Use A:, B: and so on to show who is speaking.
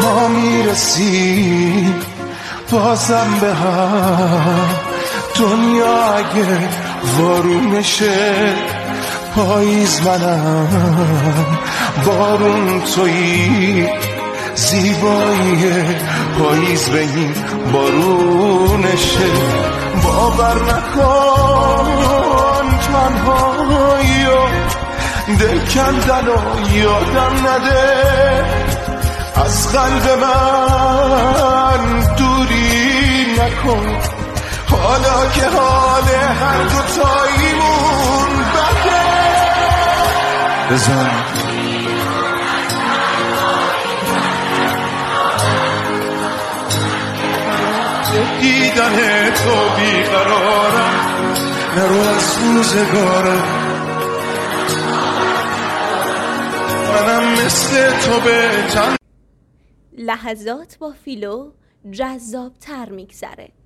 A: ما میرسیم بازم به هم. دنیا اگه وارونشه پاییز منم، بارون تویی، زیبایی پاییز به این بارونشه. باور نکن تنهایی و دل کندن و یادم نده، از قلب من دوری نکن، حالا که حال هر دوتاییمون بده. بزن دیدن تو بیقرارم، نرو از روزگارم، منم مثل تو به چند
B: لحظات با فیلو جذاب تر میگذره.